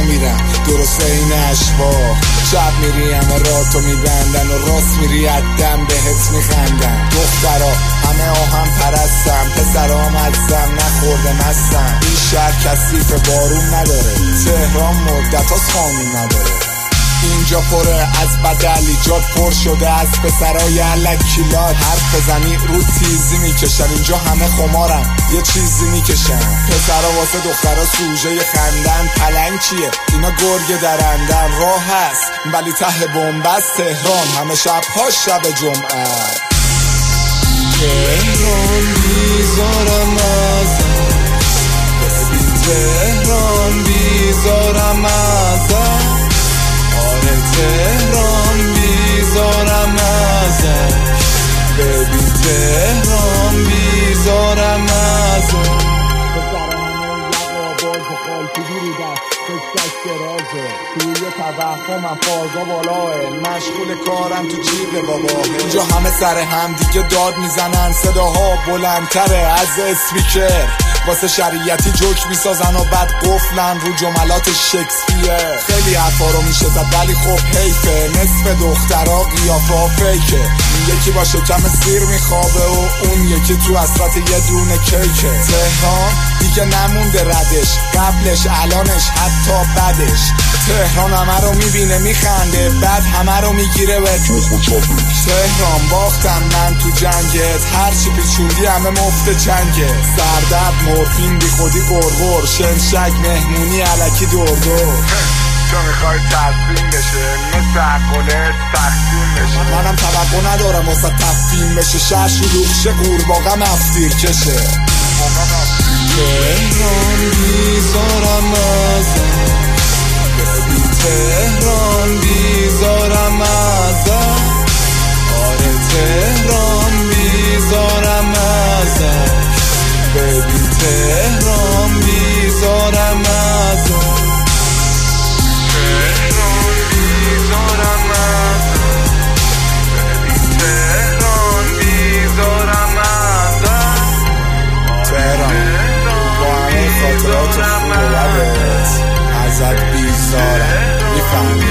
میرم درسته این اشباه. شب میری همه راتو میبندن و راست میری عدم بهت میخندن. دخترا همه آهم پرستم، پسرام ازم نخورده مستم. این شهر کثیف بارون نداره، تهران مدت هاست خانون نداره. اینجا پره از بدل، ایجاد پر شده از پسرای الکیلات. حرف بزنی رو تیزی میکشن، اینجا همه خمارن یه چیزی میکشن. پسرا واسه دخترا سوژه خندن، پلنگ چیه اینا گرگ درندن. راه هست ولی ته بنبست، تهران همه شبها شب جمعه. تهران بیزارم ازم، ببین تهران بیزارم ازم. آره تهران بیزارم ازش، ببین تهران بیزارم ازش. توی توهمم فازا بالاه، مشغول کارم تو جیب باباه. اینجا همه سر هم دیگه داد میزنن، صداها بلندتره از اسپیکر. واسه شریعتی جوک میسازن و بعد قفلن رو جملات شکسپیر. خیلی حرفا رو میشه زد ولی خب حیفه، نصف دخترها قیافه فیکه. این یکی با شکم سیر میخوابه و اون یکی تو حسرت یه دونه کیکه. تهران دیگه نمونده ردش، قبلش الانش حتی بعدش. تهران همه رو میبینه میخنده، بعد همه رو میگیره به تهران باختم من تو جنگت، هرچی پیچوندی همه مفت چنگه. سردرد مورفین بی خودی گرگر، شنشک مهمونی علکی دردور. تو میخوای تصمیم بشه مثل عقلت تقسیم بشه. منم توقع ندارم واسه تفهیم بشه، شهر شلوغ شه قورباغه مفتیر کشه. تهران بیزارم ازم، ببین تهران بیزارم ازم. آره تهران بیزارم ازش، ببین تهران بیزارم ازم. تهران بیزارم ازم، ببین تهران بیزارم ازم. تهران با همه خاطرات خوب و بدت ازت بیزارم، میفهمی؟